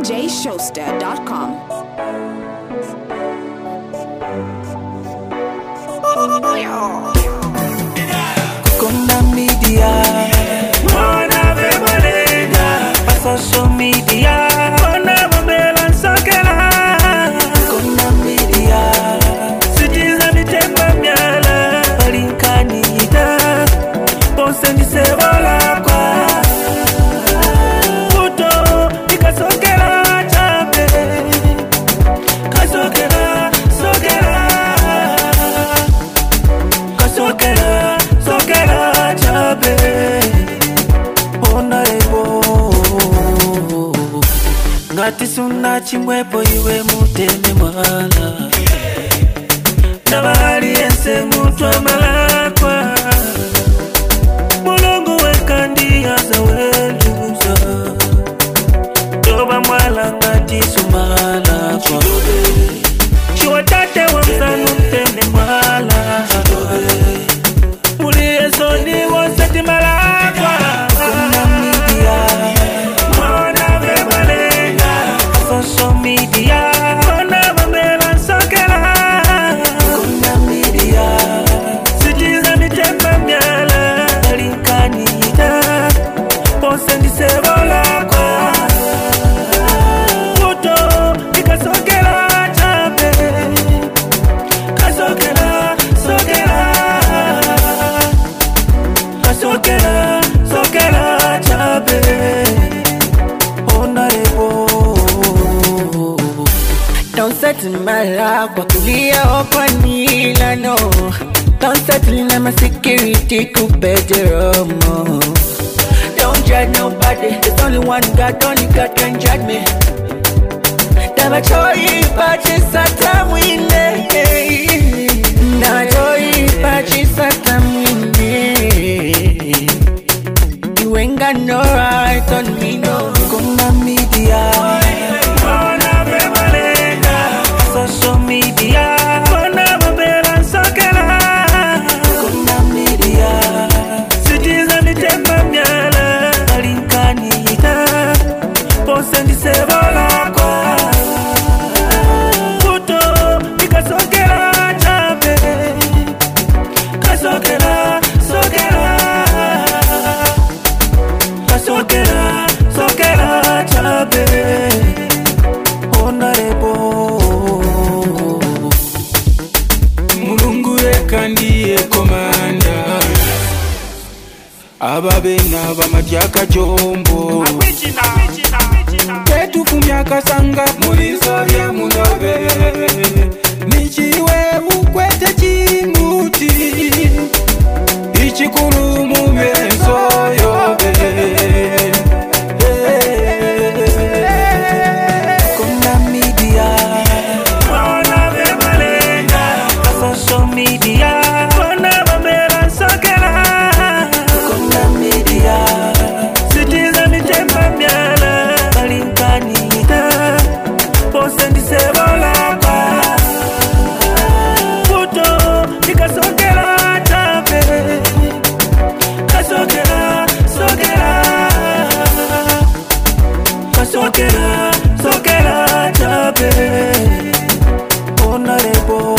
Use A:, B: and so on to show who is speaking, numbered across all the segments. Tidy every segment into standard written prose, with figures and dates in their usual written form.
A: DJShowster.com.
B: Kukunda media, mwana bebalenga, social media, mwana bambela nsokela. Kukunda media, sijiza mitemba myala, balinkanida, ponse ndisebola kwa. Puto, ikasokela chape, kasokela, sokela. Kasokela, sokela chape, onarebo. Ngati suna chimwepo iwe muteme mwala, nabali yense mutwa malakwa. Mulungu wekandi aza weluza, toba mwala ngati sumala kwa. Chiwatate wa msanu mteme mwala, mulie soni woseti malakwa. Kuna media, mwana bebalenga, social media, mwana bambela nsokela. Kuna media, sijiza mitemba myala, balinkanida, ponse ndisebola kwa. Puto, ikasokela chape, kasokela, sokela. Kasokela, sokela chape, onarebo.
C: Don't settle my life, wakulia opanila no. Don't settle na my security kupederomo. Don't judge nobody, there's only one God, only God can judge me. Never choy, but it's a time we need. Never choy, but it's a time we need. You ain't got no right on me, no.
B: Kuna media, mwana bebalenga, social media, mwana bambela nsokela. Kuna media, sijiza mitemba myala, balinkanida, ponse ndisebola kwa. Puto, ikasokela chape, kasokela, sokela. Kasokela, sokela chape, onarebo.
D: Mulungu ekandiye komanda, ababena bamatyaka jombo. Tetufumya kasanga mulizo lya munobe, nichiwe ukwete chimuti, ichikulu mumeso yobe.
B: Kuna media, mwana bebalenga, social media, mwana bambela nsokela. Kuna media, sijiza mitemba myala, balinkanida, ponse ndisebola kwa. Puto, ikasokela chape, kasokela, sokela. Kasokela, sokela chape, onarebo.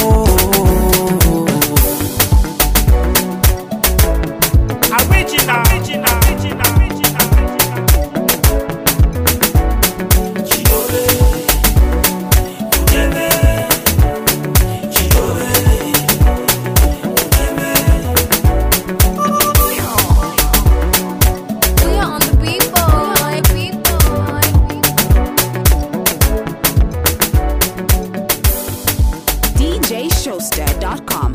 A: We are on the people. DJShowster.com.